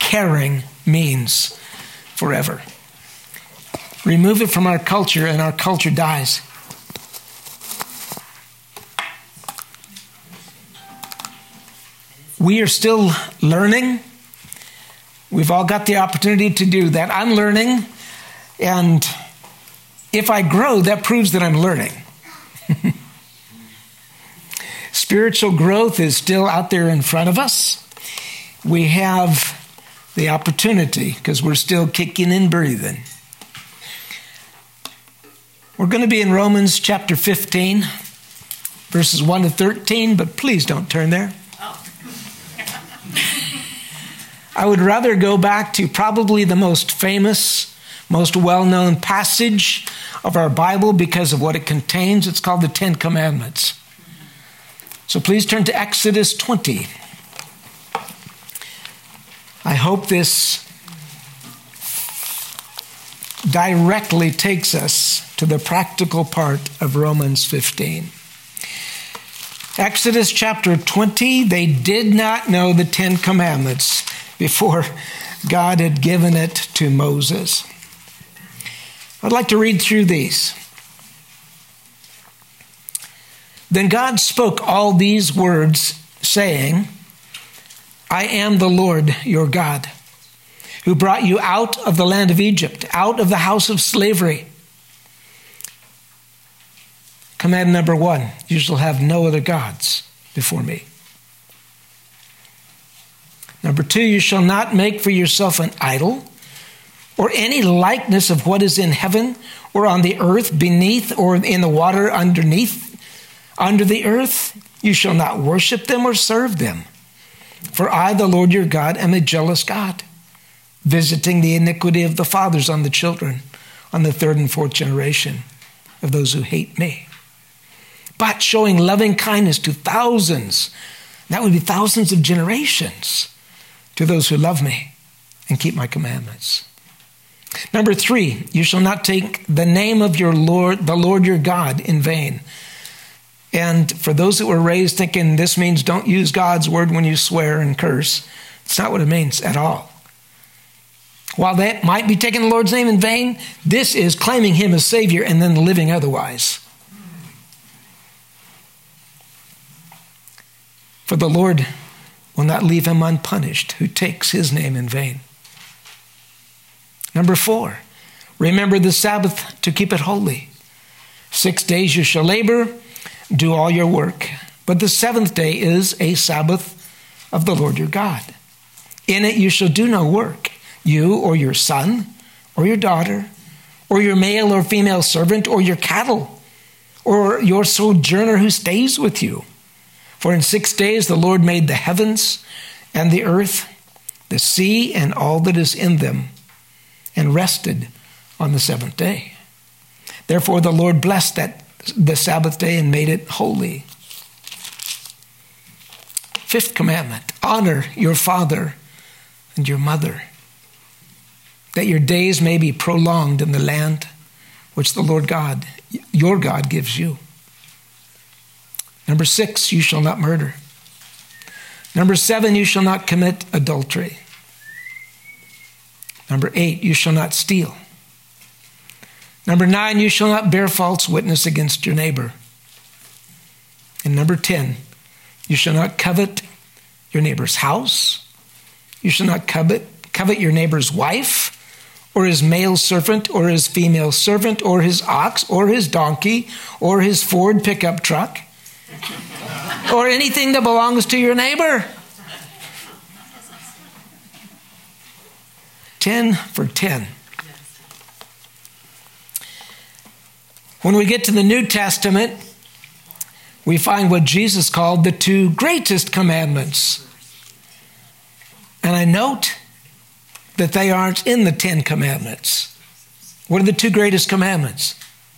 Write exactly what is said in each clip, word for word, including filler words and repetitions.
caring means forever. Remove it from our culture and our culture dies. We are still learning. We've all got the opportunity to do that. I'm learning, and if I grow, that proves that I'm learning. Spiritual growth is still out there in front of us. We have the opportunity because we're still kicking and breathing. We're going to be in Romans chapter fifteen, verses one to thirteen, but please don't turn there. I would rather go back to probably the most famous, most well-known passage of our Bible because of what it contains. It's called the Ten Commandments. So please turn to Exodus twenty. I hope this directly takes us to the practical part of Romans fifteen. Exodus chapter twenty, they did not know the Ten Commandments before God had given it to Moses. I'd like to read through these. Then God spoke all these words, saying, I am the Lord your God, who brought you out of the land of Egypt, out of the house of slavery. Command number one, you shall have no other gods before me. Number two, you shall not make for yourself an idol or any likeness of what is in heaven or on the earth beneath or in the water underneath, under the earth. You shall not worship them or serve them. For I, the Lord your God, am a jealous God, visiting the iniquity of the fathers on the children, on the third and fourth generation of those who hate me, but showing loving kindness to thousands, that would be thousands of generations, to those who love me and keep my commandments. Number three, you shall not take the name of your Lord, the Lord your God, in vain. And for those that were raised thinking this means don't use God's word when you swear and curse, it's not what it means at all. While that might be taking the Lord's name in vain, this is claiming him as Savior and then living otherwise. For the Lord will not leave him unpunished who takes his name in vain. Number four, remember the Sabbath to keep it holy. Six days you shall labor, do all your work. But the seventh day is a Sabbath of the Lord your God. In it you shall do no work, you or your son or your daughter, or your male or female servant, or your cattle, or your sojourner who stays with you. For in six days the Lord made the heavens and the earth, the sea and all that is in them, and rested on the seventh day. Therefore the Lord blessed that the Sabbath day and made it holy. Fifth commandment, honor your father and your mother, that your days may be prolonged in the land which the Lord God, your God, gives you. Number six, you shall not murder. Number seven, you shall not commit adultery. Number eight, you shall not steal. Number nine, you shall not bear false witness against your neighbor. And number ten, you shall not covet your neighbor's house. You shall not covet, covet your neighbor's wife, or his male servant, or his female servant, or his ox, or his donkey, or his Ford pickup truck, or anything that belongs to your neighbor. Ten for ten. When we get to the New Testament, we find what Jesus called the two greatest commandments. And I note that they aren't in the Ten Commandments. What are the two greatest commandments?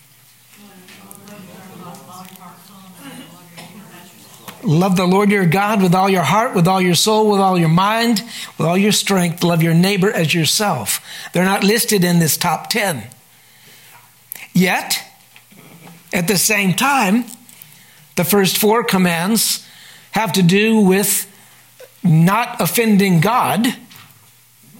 Love the Lord your God with all your heart, with all your soul, with all your mind, with all your strength. Love your neighbor as yourself. They're not listed in this top ten. Yet, at the same time, the first four commands have to do with not offending God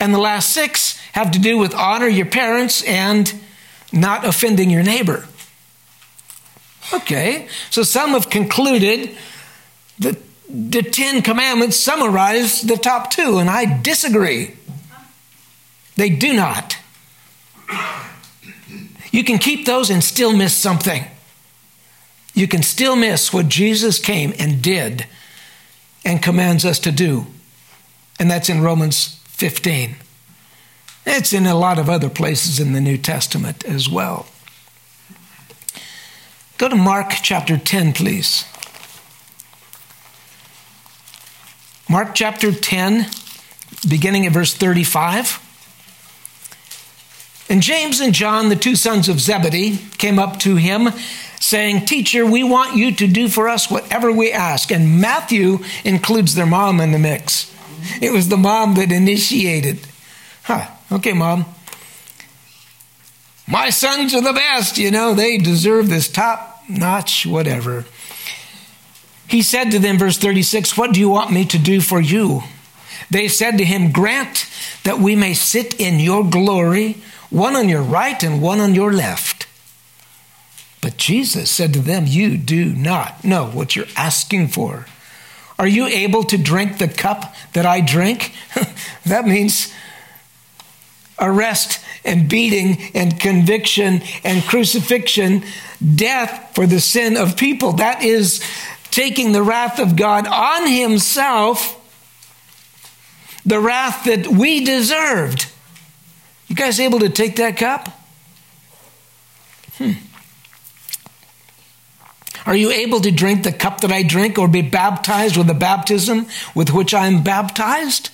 And the last six have to do with honor your parents and not offending your neighbor. Okay, so some have concluded that the Ten Commandments summarize the top two, and I disagree. They do not. You can keep those and still miss something. You can still miss what Jesus came and did and commands us to do. And that's in Romans fifteen. It's in a lot of other places in the New Testament as well. Go to Mark chapter ten, please. Mark chapter ten, beginning at verse thirty-five. And James and John, the two sons of Zebedee, came up to him, saying, "Teacher, we want you to do for us whatever we ask." And Matthew includes their mom in the mix. It was the mom that initiated. Huh, okay, Mom. My sons are the best, you know, they deserve this top-notch whatever. He said to them, verse thirty-six, "What do you want me to do for you?" They said to him, "Grant that we may sit in your glory, one on your right and one on your left." But Jesus said to them, "You do not know what you're asking for. Are you able to drink the cup that I drink?" That means arrest and beating and conviction and crucifixion, death for the sin of people. That is taking the wrath of God on himself, the wrath that we deserved. You guys able to take that cup? Hmm. Are you able to drink the cup that I drink, or be baptized with the baptism with which I am baptized?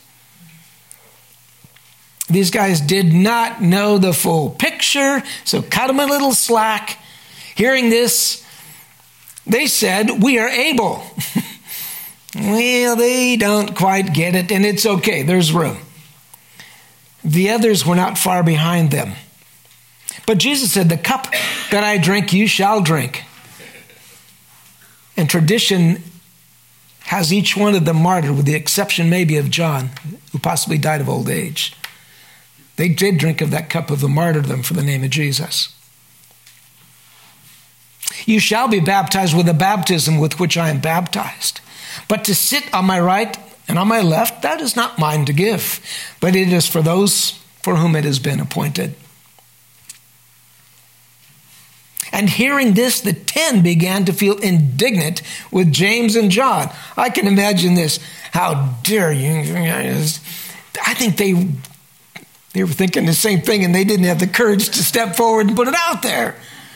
These guys did not know the full picture, so cut them a little slack. Hearing this, they said, "We are able." Well, they don't quite get it, and it's okay. There's room. The others were not far behind them. But Jesus said, "The cup that I drink, you shall drink." And tradition has each one of them martyred, with the exception maybe of John, who possibly died of old age. They did drink of that cup of the martyrdom for the name of Jesus. "You shall be baptized with the baptism with which I am baptized. But to sit on my right and on my left, that is not mine to give, but it is for those for whom it has been appointed." And hearing this, the ten began to feel indignant with James and John. I can imagine this. How dare you? I think they, they were thinking the same thing, and they didn't have the courage to step forward and put it out there.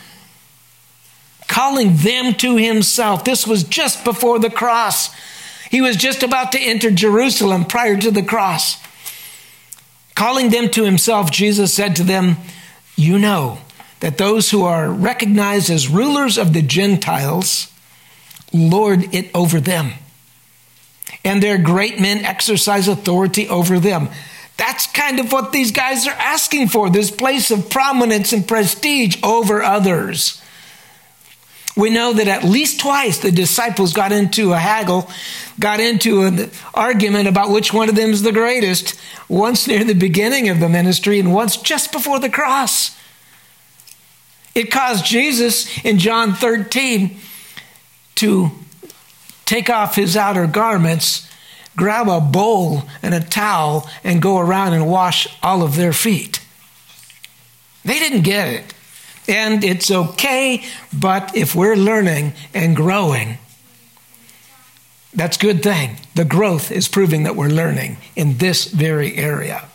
Calling them to himself. This was just before the cross. He was just about to enter Jerusalem prior to the cross. Calling them to himself, Jesus said to them, "You know that those who are recognized as rulers of the Gentiles lord it over them, and their great men exercise authority over them." That's kind of what these guys are asking for, this place of prominence and prestige over others. We know that at least twice the disciples got into a haggle, got into an argument about which one of them is the greatest, once near the beginning of the ministry and once just before the cross. It caused Jesus in John thirteen to take off his outer garments, grab a bowl and a towel, and go around and wash all of their feet. They didn't get it. And it's okay, but if we're learning and growing, that's a good thing. The growth is proving that we're learning in this very area.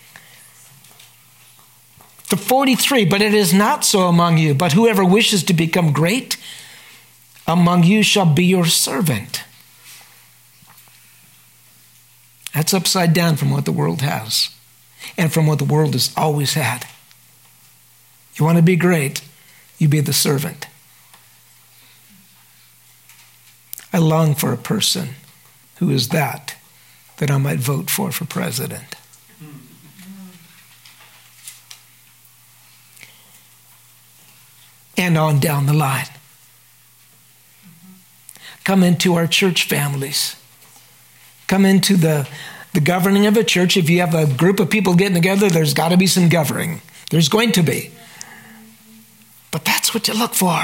The forty-three, "But it is not so among you, but whoever wishes to become great among you shall be your servant." That's upside down from what the world has and from what the world has always had. You want to be great, you be the servant. I long for a person who is that, that I might vote for for president. And on down the line. Come into our church families. Come into the The governing of a church, if you have a group of people getting together, there's got to be some governing. There's going to be. But that's what you look for.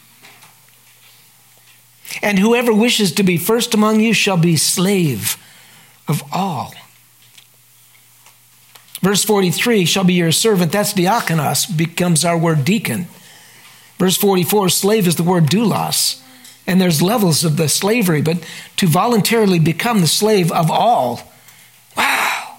And whoever wishes to be first among you shall be slave of all. Verse forty-three, shall be your servant. That's diakonos, becomes our word deacon. Verse forty-four, slave is the word doulos. And there's levels of the slavery, but to voluntarily become the slave of all. Wow.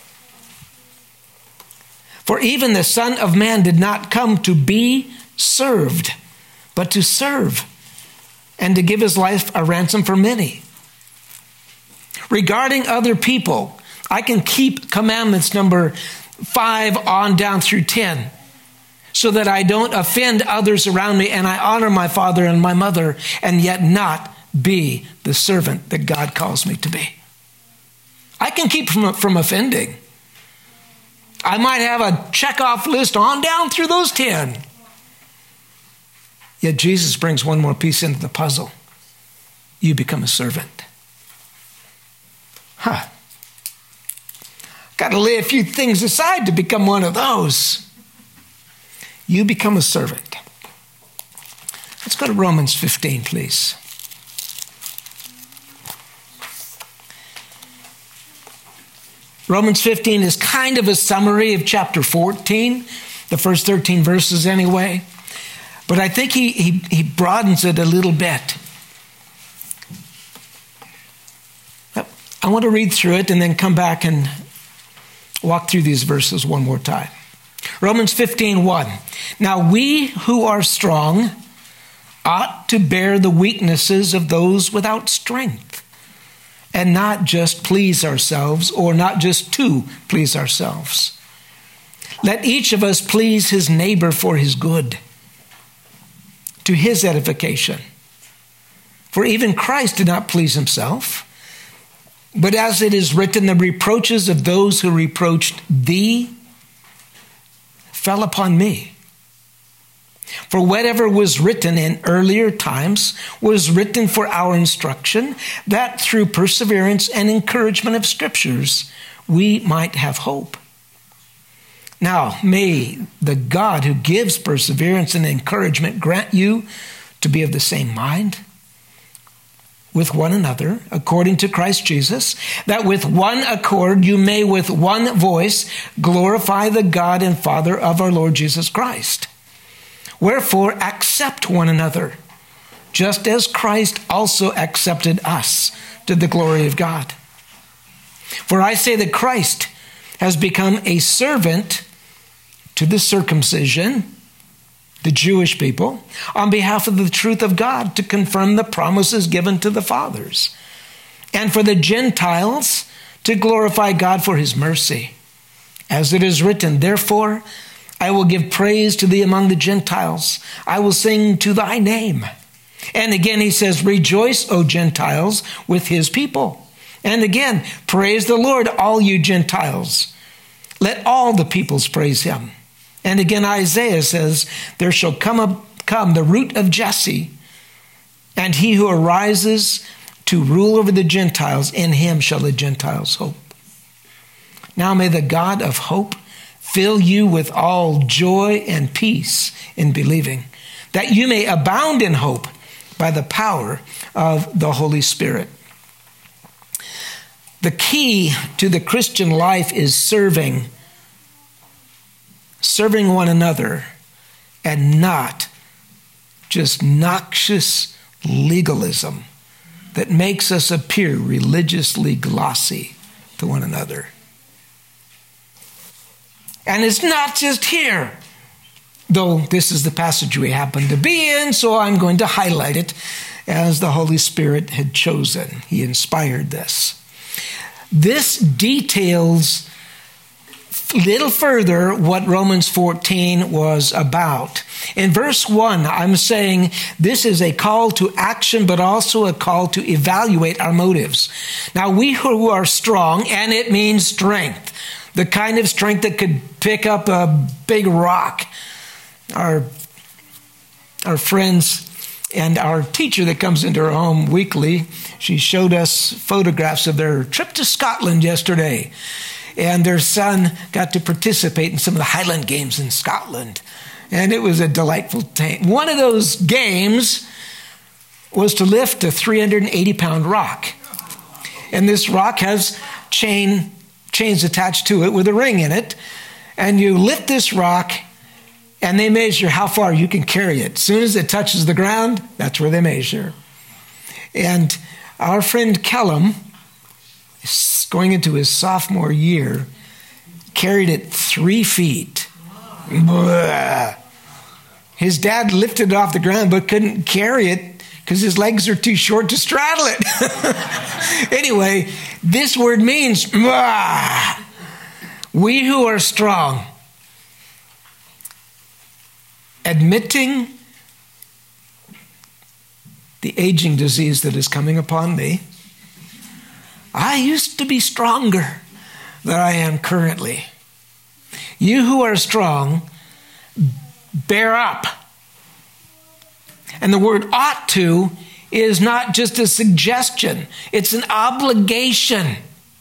For even the Son of Man did not come to be served, but to serve, and to give his life a ransom for many. Regarding other people, I can keep commandments number five on down through ten, so that I don't offend others around me, and I honor my father and my mother, and yet not be the servant that God calls me to be. I can keep from, from offending. I might have a check-off list on down through those ten. Yet Jesus brings one more piece into the puzzle. You become a servant. Huh. Got to lay a few things aside to become one of those. You become a servant. Let's go to Romans fifteen, please. Romans fifteen is kind of a summary of chapter fourteen, the first thirteen verses anyway. But I think he, he, he broadens it a little bit. I want to read through it and then come back and walk through these verses one more time. Romans fifteen, one. Now we who are strong ought to bear the weaknesses of those without strength, and not just please ourselves, or not just to please ourselves. Let each of us please his neighbor for his good, to his edification. For even Christ did not please himself, but as it is written, the reproaches of those who reproached thee fell upon me. For whatever was written in earlier times was written for our instruction, that through perseverance and encouragement of scriptures we might have hope. Now may the God who gives perseverance and encouragement grant you to be of the same mind with one another, according to Christ Jesus, that with one accord you may with one voice glorify the God and Father of our Lord Jesus Christ. Wherefore accept one another, just as Christ also accepted us to the glory of God. For I say that Christ has become a servant to the circumcision, the Jewish people, on behalf of the truth of God, to confirm the promises given to the fathers, and for the Gentiles to glorify God for his mercy. As it is written, therefore I will give praise to thee among the Gentiles. I will sing to thy name. And again he says, rejoice, O Gentiles, with his people. And again, praise the Lord, all you Gentiles. Let all the peoples praise him. And again, Isaiah says, there shall come, a, come the root of Jesse, and he who arises to rule over the Gentiles, in him shall the Gentiles hope. Now may the God of hope fill you with all joy and peace in believing, that you may abound in hope by the power of the Holy Spirit. The key to the Christian life is serving serving one another, and not just noxious legalism that makes us appear religiously glossy to one another. And it's not just here, though this is the passage we happen to be in, so I'm going to highlight it as the Holy Spirit had chosen. He inspired this. This details a little further what Romans fourteen was about. In verse one, I'm saying this is a call to action, but also a call to evaluate our motives. Now, we who are strong, and it means strength, the kind of strength that could pick up a big rock. Our, our friends And our teacher that comes into our home weekly, she showed us photographs of their trip to Scotland yesterday. And their son got to participate in some of the Highland Games in Scotland. And it was a delightful thing. One of those games was to lift a three hundred eighty pound rock. And this rock has chain chains attached to it with a ring in it. And you lift this rock, and they measure how far you can carry it. As soon as it touches the ground, that's where they measure. And our friend Kellum, going into his sophomore year, carried it three feet. Blah. His dad lifted it off the ground but couldn't carry it because his legs are too short to straddle it. Anyway, this word means blah. We who are strong, admitting the aging disease that is coming upon me. I used to be stronger than I am currently. You who are strong, bear up. And the word ought to is not just a suggestion. It's an obligation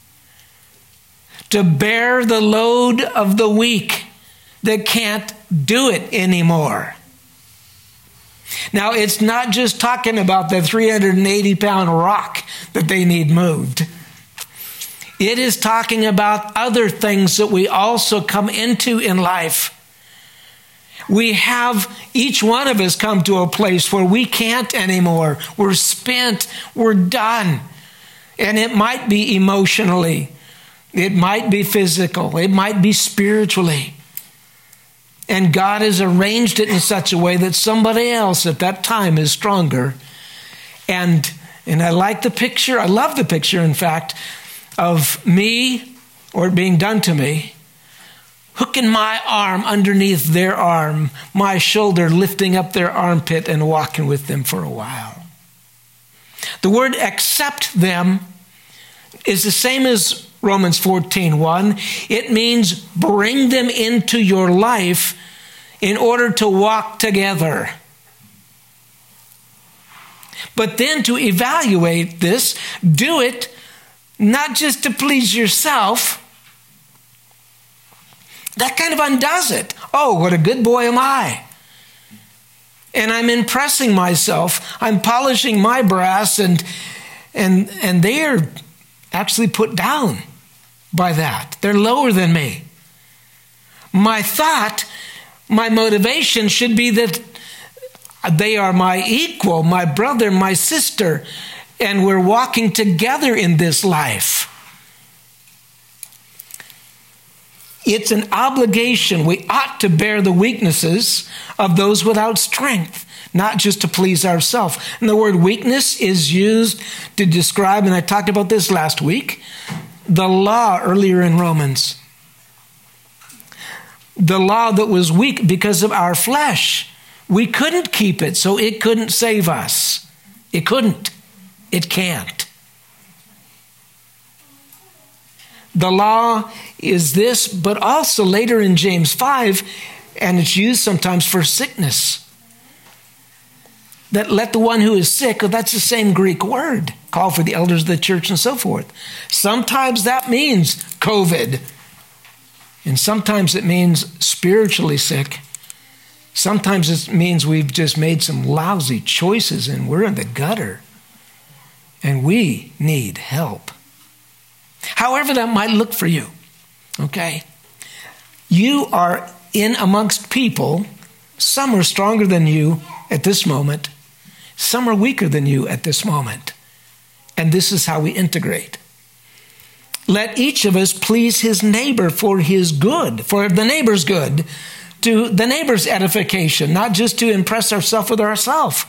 to bear the load of the weak that can't do it anymore. Now, it's not just talking about the three hundred eighty pound rock that they need moved. It is talking about other things that we also come into in life. We have, each one of us, come to a place where we can't anymore. We're spent. We're done. And it might be emotionally. It might be physical. It might be spiritually. And God has arranged it in such a way that somebody else at that time is stronger. And, and I like the picture. I love the picture, in fact, of me, or it being done to me, hooking my arm underneath their arm, my shoulder lifting up their armpit and walking with them for a while. The word accept them is the same as Romans fourteen one. It means bring them into your life in order to walk together. But then to evaluate this, do it not just to please yourself. That kind of undoes it. Oh, what a good boy am I. And I'm impressing myself. I'm polishing my brass, and and and they're actually put down by that. They're lower than me. My thought, my motivation should be that they are my equal, my brother, my sister, and we're walking together in this life. It's an obligation. We ought to bear the weaknesses of those without strength, not just to please ourselves. And the word weakness is used to describe, and I talked about this last week, the law earlier in Romans. The law that was weak because of our flesh. We couldn't keep it, so it couldn't save us. It couldn't. It can't. The law is this, but also later in James five, and it's used sometimes for sickness. That let the one who is sick, well, that's the same Greek word, call for the elders of the church and so forth. Sometimes that means COVID. And sometimes it means spiritually sick. Sometimes it means we've just made some lousy choices and we're in the gutter. And we need help. However that might look for you, okay? You are in amongst people. Some are stronger than you at this moment. Some are weaker than you at this moment. And this is how we integrate. Let each of us please his neighbor for his good, for the neighbor's good, to the neighbor's edification, not just to impress ourselves with ourselves.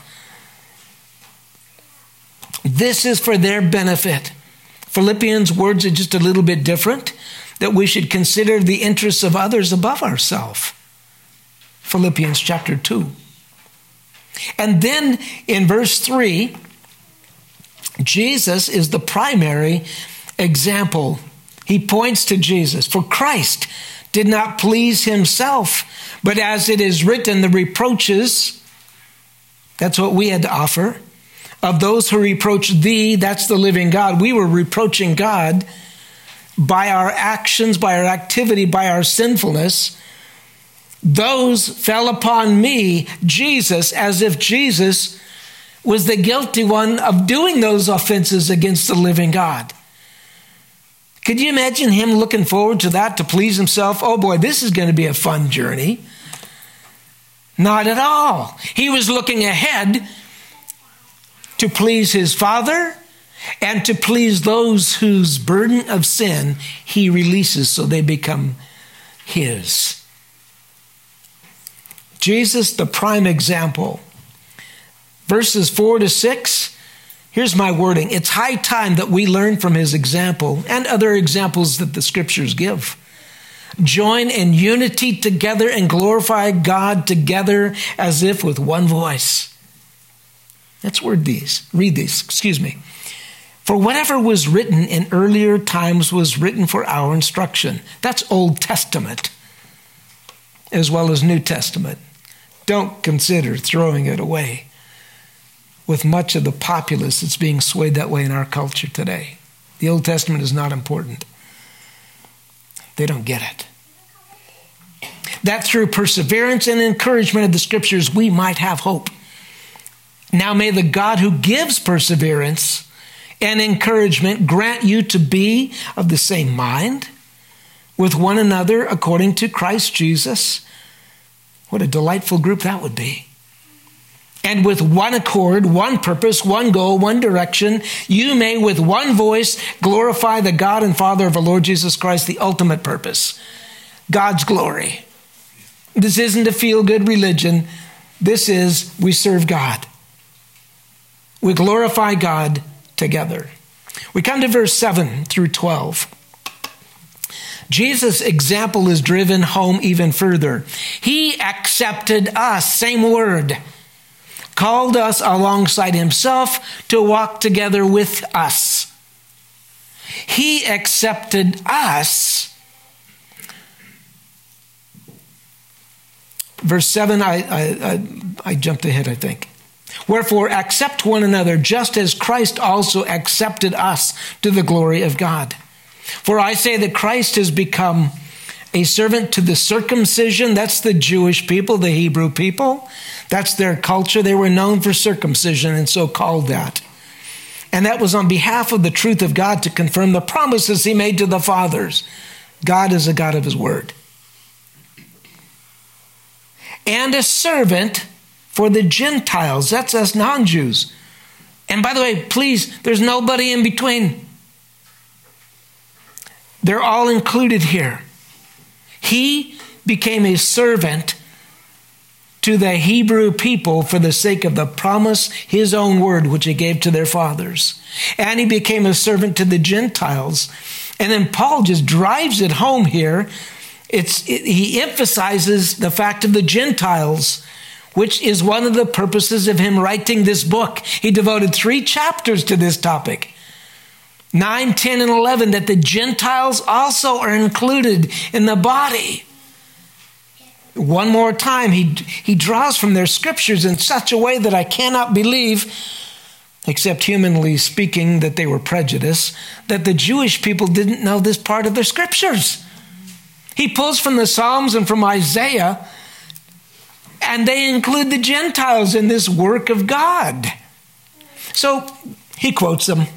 This is for their benefit. Philippians' words are just a little bit different, that we should consider the interests of others above ourselves. Philippians chapter two. And then in verse three, Jesus is the primary example. He points to Jesus. For Christ did not please himself, but as it is written, the reproaches That's what we had to offer. Of those who reproach thee, that's the living God. We were reproaching God by our actions, by our activity, by our sinfulness. Those fell upon me, Jesus, as if Jesus was the guilty one of doing those offenses against the living God. Could you imagine him looking forward to that to please himself? Oh boy, this is going to be a fun journey. Not at all. He was looking ahead to please his Father and to please those whose burden of sin he releases so they become his. Jesus, the prime example. Verses four to six, here's my wording. It's high time that we learn from his example and other examples that the scriptures give. Join in unity together and glorify God together as if with one voice. Let's word these. Read these, excuse me. For whatever was written in earlier times was written for our instruction. That's Old Testament as well as New Testament. Don't consider throwing it away with much of the populace that's being swayed that way in our culture today. The Old Testament is not important. They don't get it. That through perseverance and encouragement of the scriptures, we might have hope. Now may the God who gives perseverance and encouragement grant you to be of the same mind with one another according to Christ Jesus. What a delightful group that would be. And with one accord, one purpose, one goal, one direction, you may with one voice glorify the God and Father of our Lord Jesus Christ, the ultimate purpose, God's glory. This isn't a feel-good religion. This is we serve God. We glorify God together. We come to verse seven through twelve. Jesus' example is driven home even further. He accepted us, same word, called us alongside himself to walk together with us. He accepted us. Verse seven, I, I, I, I jumped ahead, I think. Wherefore, accept one another, just as Christ also accepted us to the glory of God. For I say that Christ has become a servant to the circumcision. That's the Jewish people, the Hebrew people. That's their culture. They were known for circumcision and so called that. And that was on behalf of the truth of God to confirm the promises he made to the fathers. God is a God of his word. And a servant for the Gentiles. That's us non-Jews. And by the way, please, there's nobody in between. They're all included here. He became a servant to the Hebrew people for the sake of the promise, his own word, which he gave to their fathers. And he became a servant to the Gentiles. And then Paul just drives it home here. It's, it, he emphasizes the fact of the Gentiles, which is one of the purposes of him writing this book. He devoted three chapters to this topic. nine, ten, and eleven, that the Gentiles also are included in the body. One more time, he, he draws from their scriptures in such a way that I cannot believe, except humanly speaking, that they were prejudiced, that the Jewish people didn't know this part of their scriptures. He pulls from the Psalms and from Isaiah, and they include the Gentiles in this work of God. So he quotes them.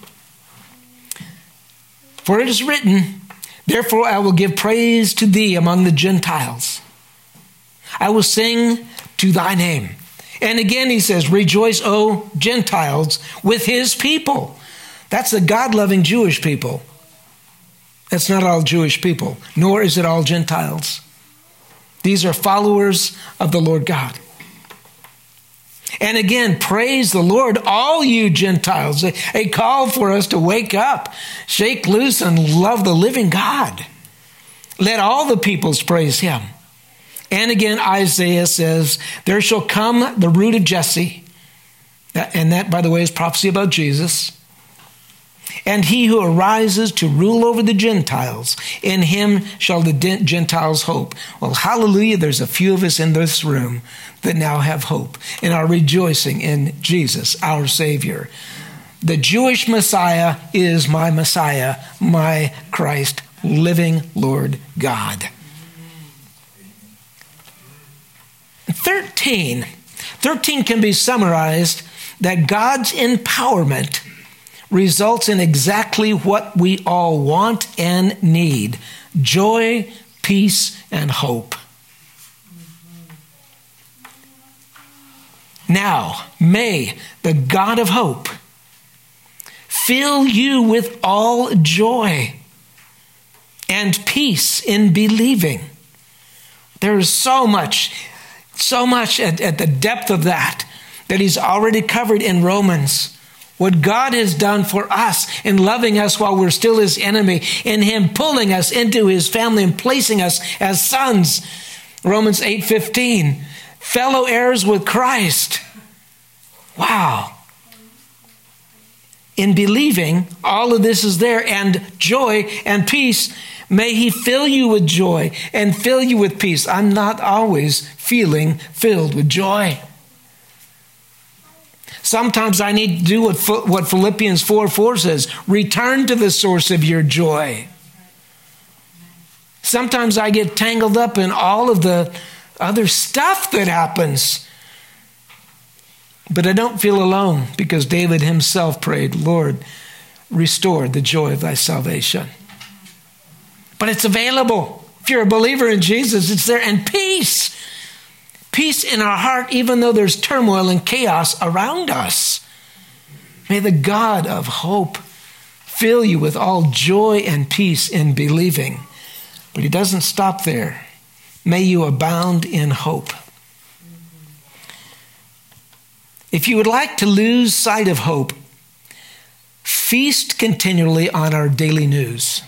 For it is written, therefore I will give praise to thee among the Gentiles. I will sing to thy name. And again he says, rejoice, O Gentiles, with his people. That's the God-loving Jewish people. That's not all Jewish people, nor is it all Gentiles. These are followers of the Lord God. And again, praise the Lord, all you Gentiles. A, a call for us to wake up, shake loose, and love the living God. Let all the peoples praise him. And again, Isaiah says, there shall come the root of Jesse. And that, by the way, is prophecy about Jesus. and he who arises to rule over the Gentiles, in him shall the Gentiles hope. Well, hallelujah, there's a few of us in this room that now have hope and are rejoicing in Jesus, our Savior. The Jewish Messiah is my Messiah, my Christ, living Lord God. Thirteen. Thirteen can be summarized that God's empowerment results in exactly what we all want and need: joy, peace, and hope. Now, may the God of hope fill you with all joy and peace in believing. There is so much, so much at, at the depth of that that he's already covered in Romans. What God has done for us in loving us while we're still his enemy, in him pulling us into his family and placing us as sons. Romans eight fifteen, fellow heirs with Christ. Wow. In believing, all of this is there, and joy and peace. May he fill you with joy and fill you with peace. I'm not always feeling filled with joy. Sometimes I need to do what, what Philippians four four says, return to the source of your joy. Sometimes I get tangled up in all of the other stuff that happens. But I don't feel alone, because David himself prayed, Lord, restore the joy of thy salvation. But it's available. If you're a believer in Jesus, it's there. And peace. Peace in our heart, even though there's turmoil and chaos around us. May the God of hope fill you with all joy and peace in believing. But he doesn't stop there. May you abound in hope. If you would like to lose sight of hope, feast continually on our daily news.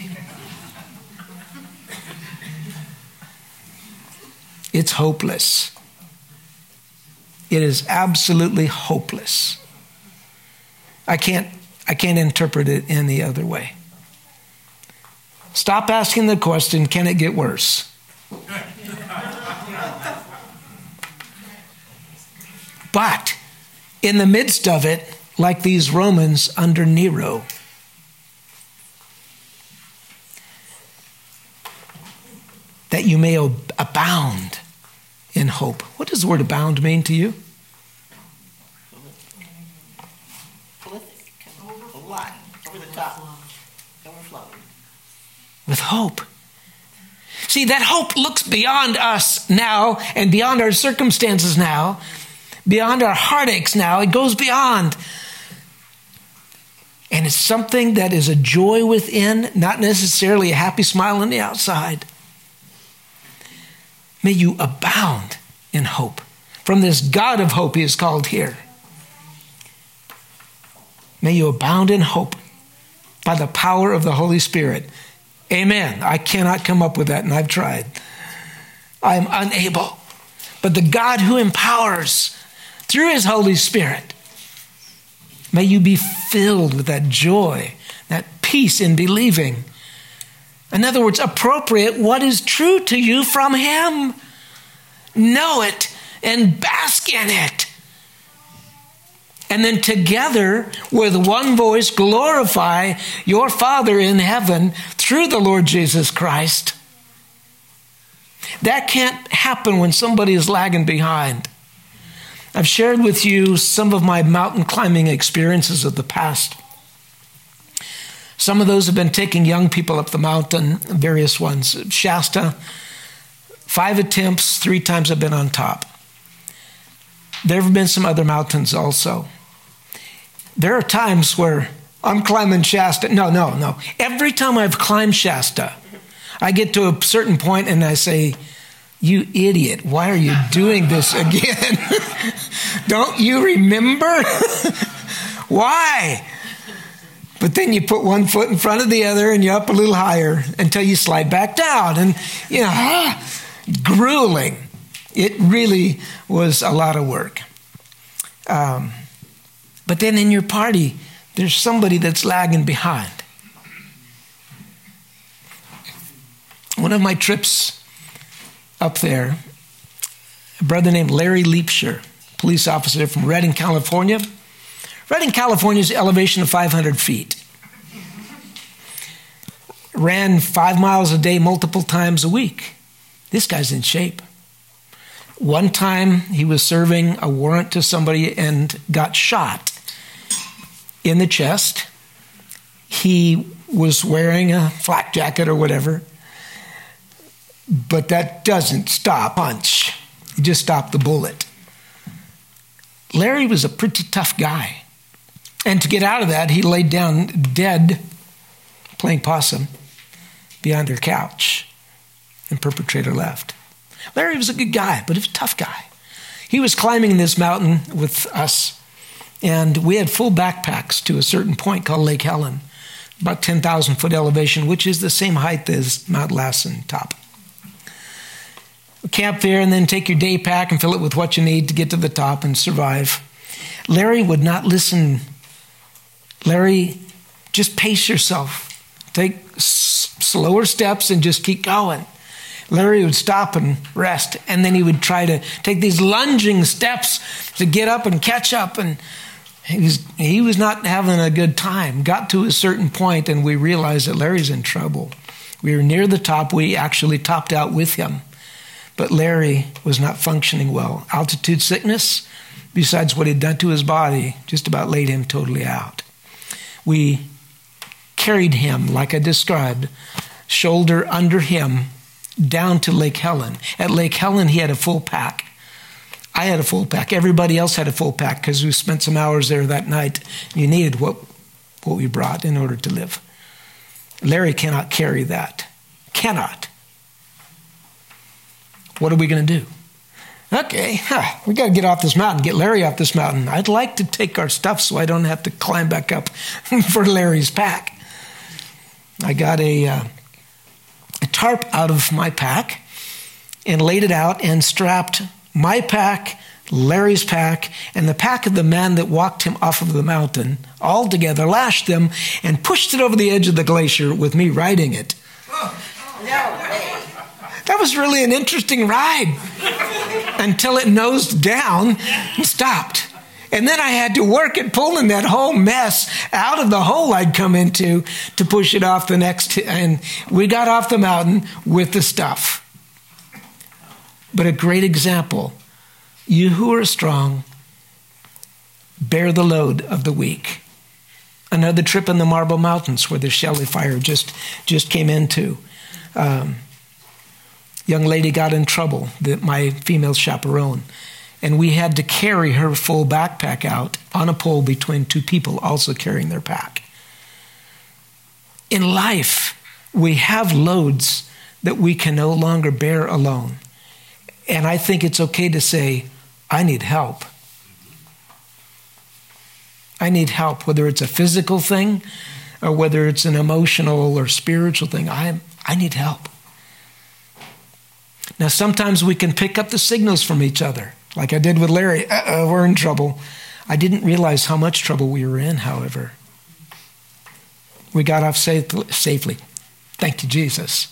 It's hopeless. It is absolutely hopeless. I can't, I can't interpret it any other way. Stop asking the question, can it get worse? But in the midst of it, like these Romans under Nero, that you may abound in hope. What does the word abound mean to you? A lot. Over the top. Overflowing. With hope. See, that hope looks beyond us now and beyond our circumstances now, beyond our heartaches now. It goes beyond. And it's something that is a joy within, not necessarily a happy smile on the outside. May you abound in hope. From this God of hope he is called here. May you abound in hope by the power of the Holy Spirit. Amen. I cannot come up with that, and I've tried. I am unable. But the God who empowers through his Holy Spirit, may you be filled with that joy, that peace in believing. In other words, appropriate what is true to you from him. Know it and bask in it. And then together with one voice glorify your Father in heaven through the Lord Jesus Christ. That can't happen when somebody is lagging behind. I've shared with you some of my mountain climbing experiences of the past. Some of those have been taking young people up the mountain, various ones. Shasta, five attempts, three times I've been on top. There have been some other mountains also. There are times where I'm climbing Shasta. No, no, no. Every time I've climbed Shasta, I get to a certain point and I say, you idiot, why are you doing this again? Don't you remember? Why? But then you put one foot in front of the other and you're up a little higher until you slide back down. And, you know, ah, grueling. It really was a lot of work. Um, but then in your party, there's somebody that's lagging behind. One of my trips up there, a brother named Larry Leapshire, police officer from Redding, California. Redding, California's elevation of five hundred feet. Ran five miles a day, multiple times a week. This guy's in shape. One time he was serving a warrant to somebody and got shot in the chest. He was wearing a flak jacket or whatever, but that doesn't stop punch. You just stop the bullet. Larry was a pretty tough guy. And to get out of that, he laid down dead, playing possum, behind their couch. And perpetrator left. Larry was a good guy, but he was a tough guy. He was climbing this mountain with us, and we had full backpacks to a certain point called Lake Helen, about ten thousand foot elevation, which is the same height as Mount Lassen top. Camp there and then take your day pack and fill it with what you need to get to the top and survive. Larry would not listen. Larry, just pace yourself. Take s- slower steps and just keep going. Larry would stop and rest, and then he would try to take these lunging steps to get up and catch up, and he was, he was not having a good time. Got to a certain point, and we realized that Larry's in trouble. We were near the top. We actually topped out with him. But Larry was not functioning well. Altitude sickness, besides what he'd done to his body, just about laid him totally out. We carried him, like I described, shoulder under him, down to Lake Helen. At Lake Helen, he had a full pack. I had a full pack. Everybody else had a full pack because we spent some hours there that night. You needed what, what we brought in order to live. Larry cannot carry that. Cannot. What are we going to do? Okay, huh, we got to get off this mountain, get Larry off this mountain. I'd like to take our stuff so I don't have to climb back up for Larry's pack. I got a, uh, a tarp out of my pack and laid it out and strapped my pack, Larry's pack, and the pack of the man that walked him off of the mountain all together, lashed them, and pushed it over the edge of the glacier with me riding it. Oh, no way. That was really an interesting ride until it nosed down and stopped. And then I had to work at pulling that whole mess out of the hole I'd come into to push it off the next. And we got off the mountain with the stuff. But a great example. You who are strong, bear the load of the weak. Another trip in the Marble Mountains where the Shelley fire just, just came into. Um, young lady got in trouble, the, my female chaperone, and we had to carry her full backpack out on a pole between two people also carrying their pack. In life, we have loads that we can no longer bear alone. And I think it's okay to say, I need help. I need help, whether it's a physical thing or whether it's an emotional or spiritual thing. I, I need help. Now, sometimes we can pick up the signals from each other, like I did with Larry. Uh-oh, we're in trouble. I didn't realize how much trouble we were in, however. We got off safe, safely. Thank you, Jesus.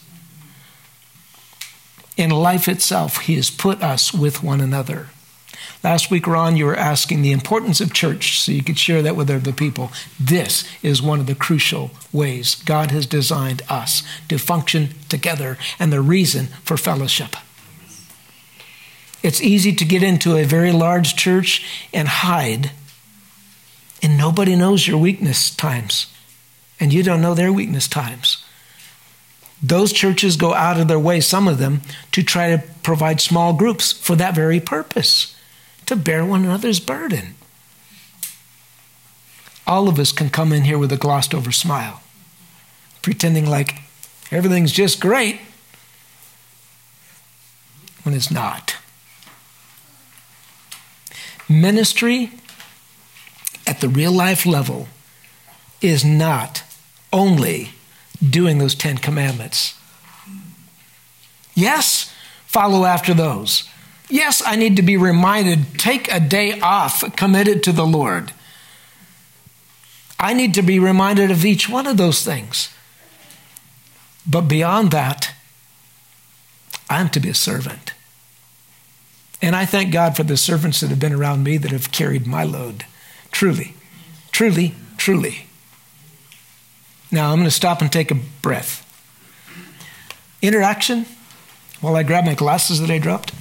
In life itself, he has put us with one another. Last week, Ron, you were asking the importance of church so you could share that with other people. This is one of the crucial ways God has designed us to function together and the reason for fellowship. It's easy to get into a very large church and hide, and nobody knows your weakness times, and you don't know their weakness times. Those churches go out of their way, some of them, to try to provide small groups for that very purpose, to bear one another's burden. All of us can come in here with a glossed over smile, pretending like everything's just great when it's not. Ministry at the real life level is not only doing those Ten Commandments. Yes, follow after those. Yes, I need to be reminded, take a day off, committed to the Lord. I need to be reminded of each one of those things. But beyond that, I'm to be a servant. And I thank God for the servants that have been around me that have carried my load. Truly, truly, truly. Now I'm going to stop and take a breath. Interaction, while I grab my glasses that I dropped.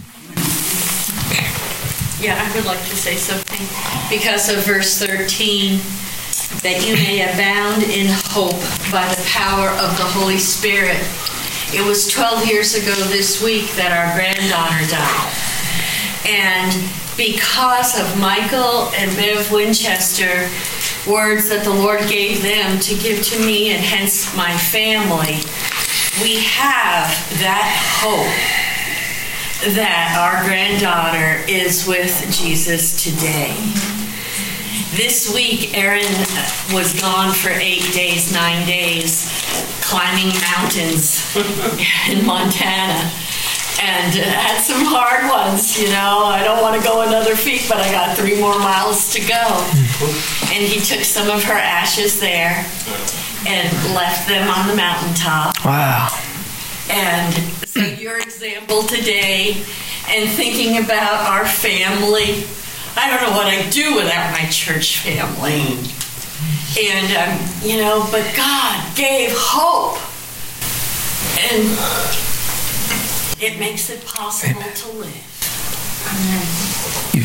Yeah, I would like to say something. Because of verse thirteen, that you may abound in hope by the power of the Holy Spirit. It was twelve years ago this week that our granddaughter died. And because of Michael and Bev Winchester, words that the Lord gave them to give to me and hence my family, we have that hope that our granddaughter is with Jesus today. This week, Erin was gone for eight days, nine days, climbing mountains in Montana. And uh, had some hard ones, you know. I don't want to go another feet, but I got three more miles to go. And he took some of her ashes there and left them on the mountaintop. Wow. And so your example today and thinking about our family, I don't know what I'd do without my church family. And, um, you know, but God gave hope. And it makes it possible Amen. To live. Amen. You.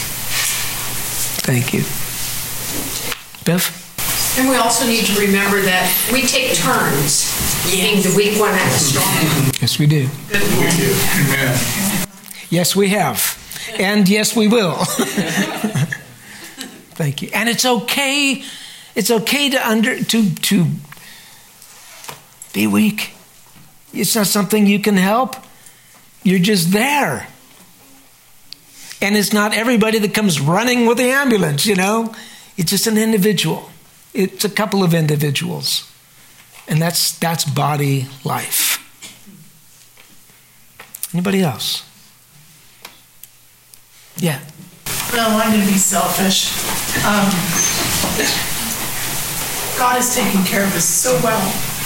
Thank you. Bev? And we also need to remember that we take turns yes. being the weak one and the strong one. Yes, we do. We do. Amen. Yes, we have. And yes, we will. Thank you. And it's okay. It's okay to under to to be weak. It's not something you can help. You're just there. And it's not everybody that comes running with the ambulance, you know. It's just an individual. It's a couple of individuals. And that's that's body life. Anybody else? Yeah. Well, I'm going to be selfish. Um, God is taking care of us so well.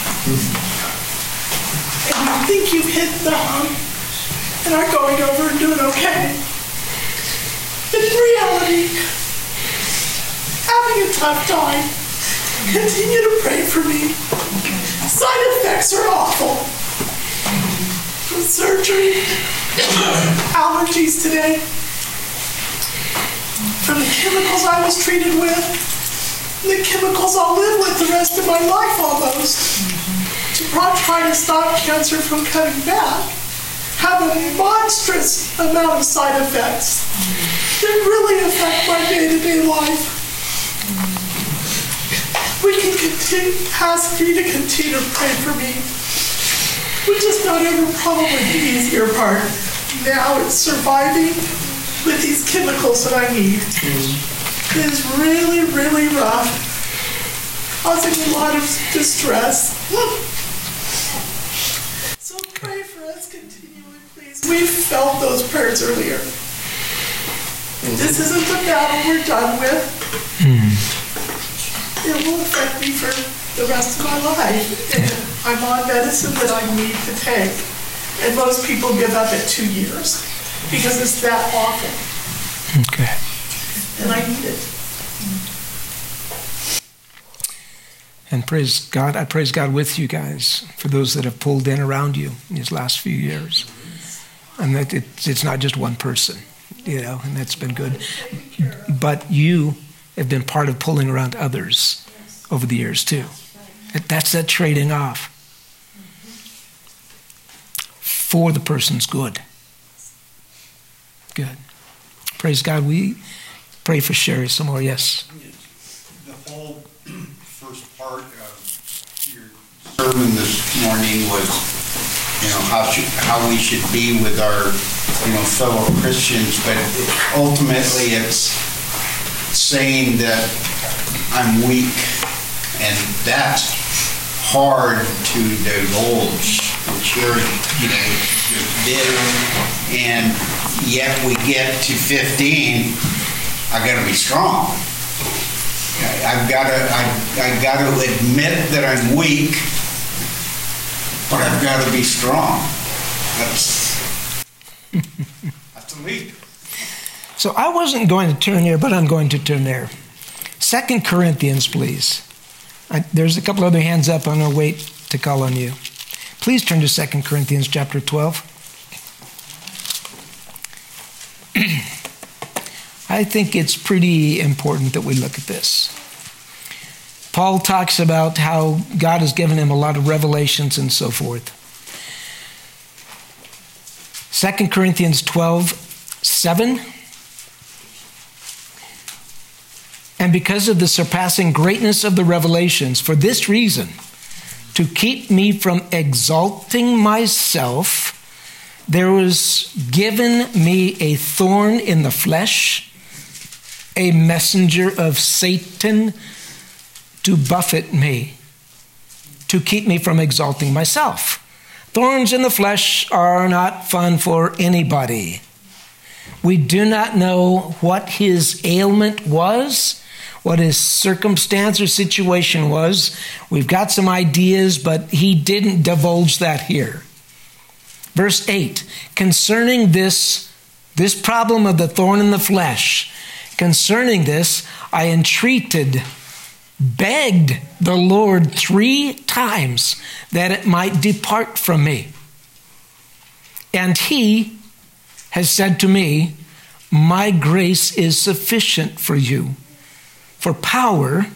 And you think you've hit the hump and are going over and doing okay. But in reality, having a tough time. Continue to pray for me. Side effects are awful. From surgery, allergies today, from the chemicals I was treated with, the chemicals I'll live with the rest of my life almost, to try to stop cancer from cutting back, have a monstrous amount of side effects that really affect my day-to-day life. We can continue, ask you to continue to pray for me, which is not ever probably the easier part. Now it's surviving with these chemicals that I need. It is really, really rough, causing a lot of distress. So pray for us continually, please. We felt those prayers earlier. This isn't the battle we're done with. Mm. It will affect me for the rest of my life. And I'm on medicine that I need to take. And most people give up at two years because it's that awful. Okay. And I need it. And praise God, I praise God with you guys for those that have pulled in around you in these last few years. And that it, it's not just one person, you know, and that's been good. But you have been part of pulling around others over the years too. That's that trading off for the person's good. Good. Praise God. We pray for Sherry some more. Yes. The whole first part of your sermon this morning was, you know, how should, how we should be with our, you know, fellow Christians, but ultimately it's saying that I'm weak, and that's hard to divulge, which you're, you know, just did, and yet we get to fifteen, I gotta be strong. I- I've got to, I, I got to admit that I'm weak, but I've got to be strong. That's, that's a leap. So I wasn't going to turn here, but I'm going to turn there. Second Corinthians, please. I, there's a couple other hands up. I'm going to wait to call on you. Please turn to Second Corinthians chapter twelve. I think it's pretty important that we look at this. Paul talks about how God has given him a lot of revelations and so forth. Second Corinthians twelve, seven. And because of the surpassing greatness of the revelations, for this reason, to keep me from exalting myself, there was given me a thorn in the flesh, a messenger of Satan to buffet me, to keep me from exalting myself. Thorns in the flesh are not fun for anybody. We do not know what his ailment was, what his circumstance or situation was. We've got some ideas, but he didn't divulge that here. Verse eight, concerning this, this problem of the thorn in the flesh, concerning this, I entreated, begged the Lord three times that it might depart from me. And he has said to me, my grace is sufficient for you, for power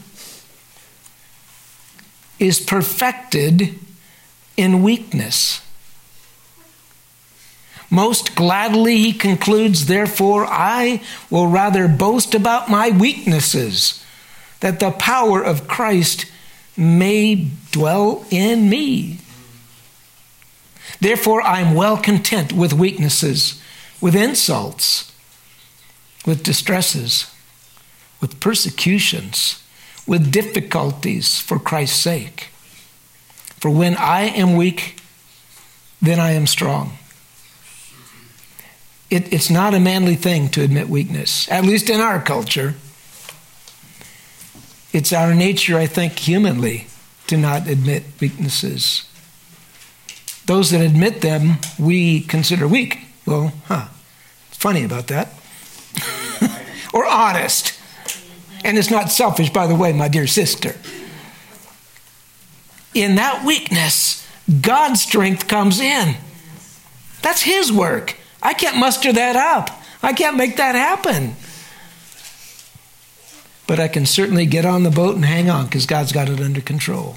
is perfected in weakness. Most gladly, he concludes, therefore, I will rather boast about my weaknesses, that the power of Christ may dwell in me. Therefore, I am well content with weaknesses, with insults, with distresses, with persecutions, with difficulties for Christ's sake. For when I am weak, then I am strong. It, it's not a manly thing to admit weakness, at least in our culture. It's our nature, I think, humanly, to not admit weaknesses. Those that admit them, we consider weak. Well, huh, it's funny about that. Or honest. And it's not selfish, by the way, my dear sister. In that weakness, God's strength comes in. That's his work. I can't muster that up. I can't make that happen. But I can certainly get on the boat and hang on because God's got it under control.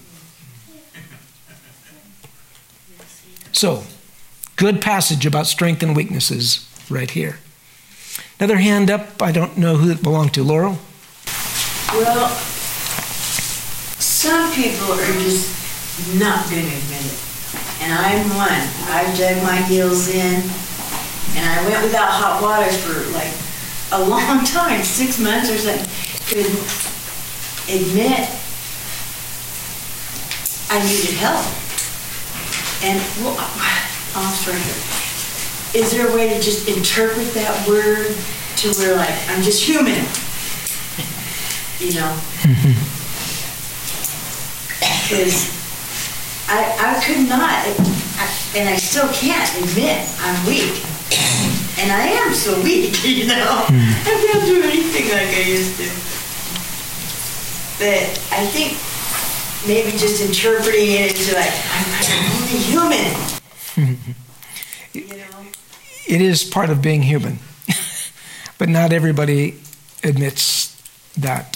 So, good passage about strength and weaknesses right here. Another hand up. I don't know who it belonged to. Laurel? Well, some people are just not going to admit it. And I'm one. I dug my heels in, and I went without hot water for like a long time, six months or something. Couldn't admit I needed help. And well, I'm sorry. Is there a way to just interpret that word to where, like, I'm just human? You know? Because I, I could not, I, and I still can't admit I'm weak. And I am so weak, you know? I can't do anything like I used to. But I think maybe just interpreting it into like, I'm only human. You know? It is part of being human. But not everybody admits that.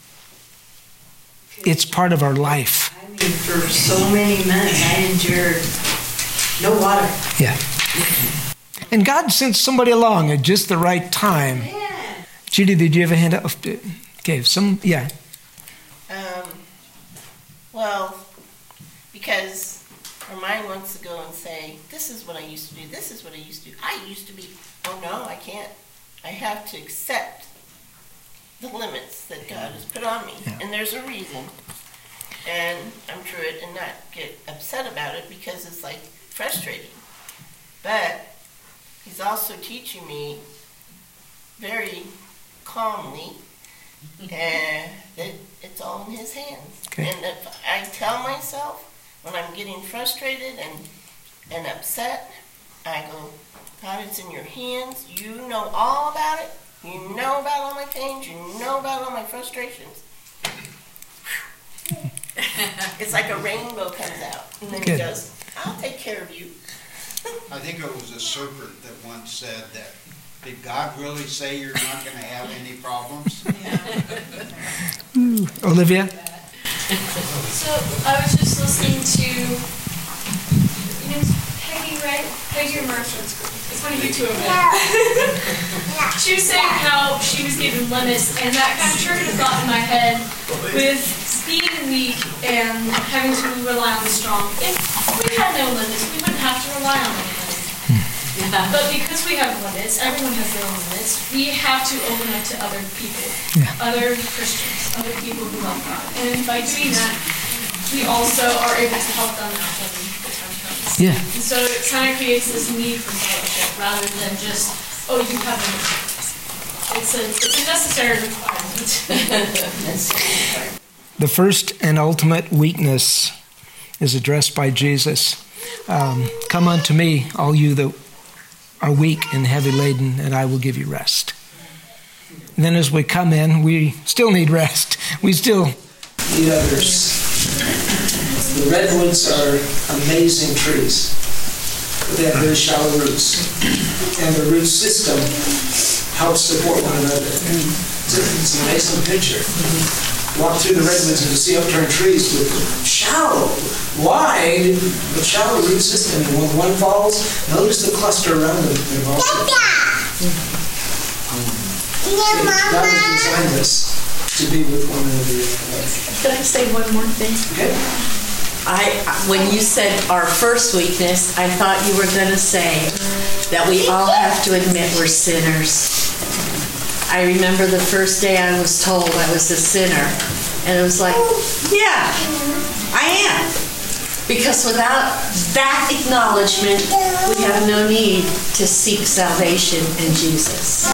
It's part of our life. I mean, for so many months, I endured no water. Yeah. And God sent somebody along at just the right time. Yeah. Judy, did you have a hand up? Okay, some, yeah. Um, well, because our mind wants to go and say, this is what I used to do, this is what I used to do. I used to be, oh no, I can't. I have to accept the limits that God has put on me. Yeah. And there's a reason. And I'm through it and not get upset about it because it's like frustrating. But he's also teaching me very calmly and it, it's all in His hands. Okay. And if I tell myself when I'm getting frustrated and and upset, I go, God, it's in your hands. You know all about it. You know about all my pains. You know about all my frustrations. It's like a rainbow comes out, and then He Good. goes, I'll take care of you. I think it was a serpent that once said that, did God really say you're not going to have any problems? Olivia? So I was just listening to, you know, Peggy, right? Peggy or Marsha? It's one of you two over there. She was saying how she was given limits, and that kind of triggered a thought in my head with being weak and having to rely on the strong. If we had no limits, we wouldn't have to rely on anyone. But because we have limits, everyone has their own limits, we have to open up to other people, Yeah. other Christians, other people who love God. And by doing that, we also are able to help them out when the time comes. Yeah. And so it kind of creates this need for fellowship rather than just, oh, you have limits. It's a, it's a necessary requirement. The first and ultimate weakness is addressed by Jesus. Um, Come unto me, all you that are weak and heavy laden, and I will give you rest. And then as we come in, we still need rest. We still need others. The redwoods are amazing trees, but they have very shallow roots. And the root system helps support one another. It's, a, it's an amazing picture. Walk through the redwoods and you see upturned trees with shallow, wide, but shallow root system. And when one falls, notice the cluster around them. God has designed us to be with one another. Can I say one more thing? Okay. I, when you said our first weakness, I thought you were going to say that we all have to admit we're sinners. I remember the first day I was told I was a sinner, and it was like, yeah, I am. Because without that acknowledgement, we have no need to seek salvation in Jesus.